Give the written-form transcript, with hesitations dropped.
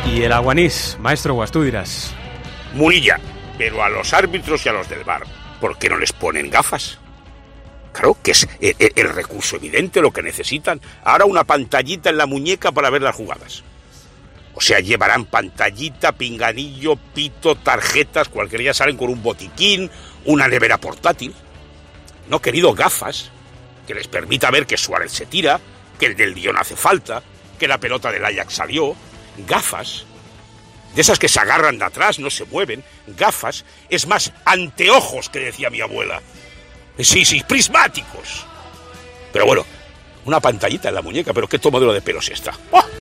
Y el aguanís, maestro Guas, tú dirás. Munilla, pero a los árbitros y a los del VAR, ¿por qué no les ponen gafas? Claro, que es el recurso evidente, lo que necesitan. Ahora una pantallita en la muñeca para ver las jugadas. O sea, llevarán pantallita, pinganillo, pito, tarjetas, cualquier día salen con un botiquín, una nevera portátil. No, querido, gafas, que les permita ver que Suárez se tira, que el del Lyon hace falta, que la pelota del Ajax salió. Gafas, de esas que se agarran de atrás, no se mueven. Gafas, es más, anteojos, que decía mi abuela. Sí, prismáticos. Pero bueno, una pantallita en la muñeca, pero ¿qué modelo de pelo es esta? ¡Oh!